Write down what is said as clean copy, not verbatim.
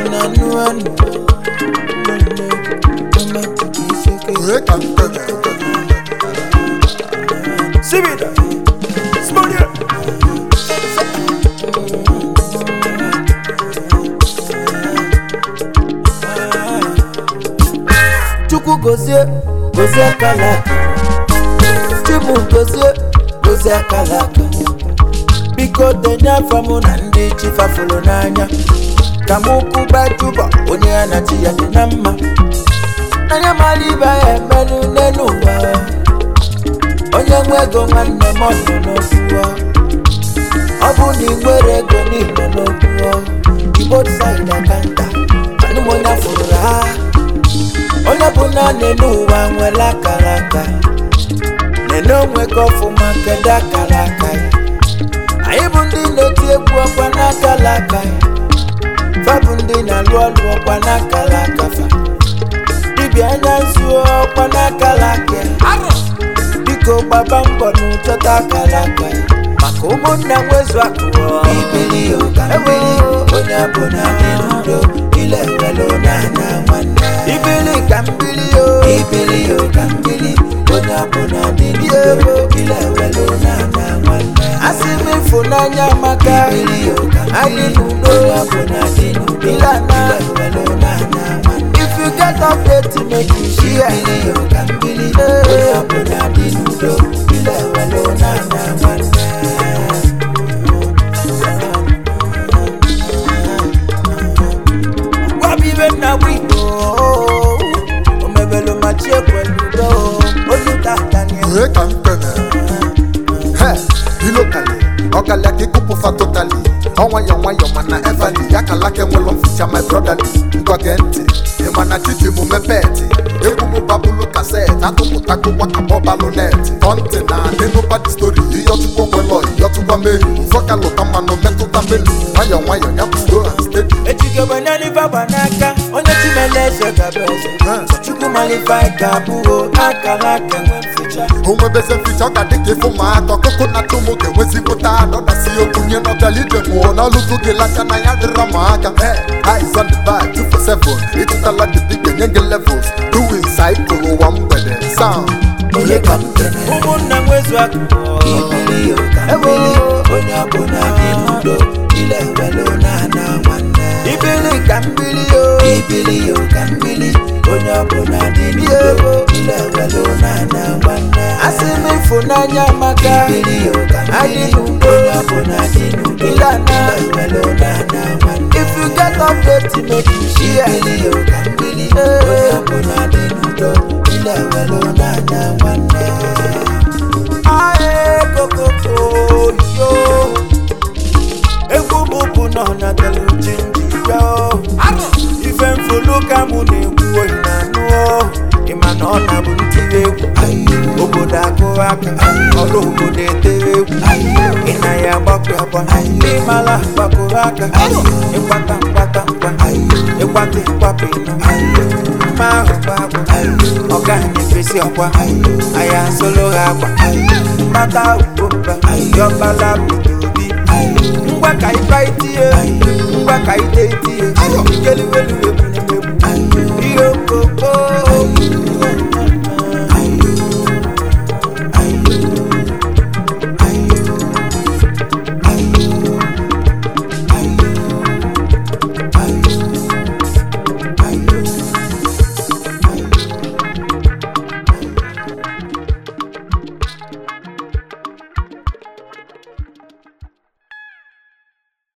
Gozie kalaka Chimu gozie kalaka Biko denya famu na ndi chifa fulo nanya Kamuku bajuba onye anachi ya dinama Nanya maliba menu nenuwa Onye mwego mwane mono nokuwa Obu ni mwere goni nokuwa Keyboard side akanta Anu mwana fura Ola buna nenuwa mwela kalaka Neno mweko fuma keda kalaka Aibundi netie kuwa kwa na kalaka Fabundi na luwa kwa na kalaka Bibi anyansuo kwa na kalaka Biko baba mbonu chota kalaka Makumu na mwezu akuwa Ibili ukambili Onya buna nenudo Ile welo na mwana Ibili kambili Onya bona dinyo Ile welo na mwana Asimi funa nyamaka Adi nuno Onya bona dinyo Ile welo na mwana If you get update make you share Ibili kambili Onya bona dinyo Ile welo na mwana Wabiwe na wito Ogala kikupu fa totally. Onwayo mana everly. Yakalake mwelo mficha my brotherly. Ngwagenti, emana chichi mumepeti. Ekumu babulu cassette. Atumutaku waka mobile net. Content na nobody story. Iyotu kwa mwelo, iyotu kwa menu. Foka lotama no metu tambelu. Wayo nyapu slow and steady. Echike wenani babanaka. Onye chimeleze kabeze. Chuku malifai kabuo. Akalake mficha. Umebeze mficha okadike fuma. Tokoko na tumu kewezi kuta. Doda siyo kunye no galide muo. Na lutu gilasha na yadira maaka. Eyes on the back 247. Itutala the big nyenge levels. Doing cycle one better sound. Oye kamtene. Umuna mwezu wako. Ibili kambili. Onya bona dinudo. Ile welo na mwana. Ibili kambili. Onya bona dinudo. Ile welo na mwana. Asimi funa nyamaka. Adi nudo. Onya bona dinudo. Ile welo na mwana. If you get update make you share. Ibili kambili. Onya bona dinudo. Ile welo na mwana. Aye kokoko yo. Ekububu no na telujinji yo. Ife mfuluka munekuo inanuo. Imano na buntiwe. Oboda kuwaka. Olo obode tewe. Ina ya baku ya ba. Imala baku waka. Ikwata. Ikwati papino. Maho babu. Ogani fesi okwa. Aya solo hapa. Mata upumba. Yobala budubi. Ngwa kai fightie. Ngwa kai datie. Ikeli welu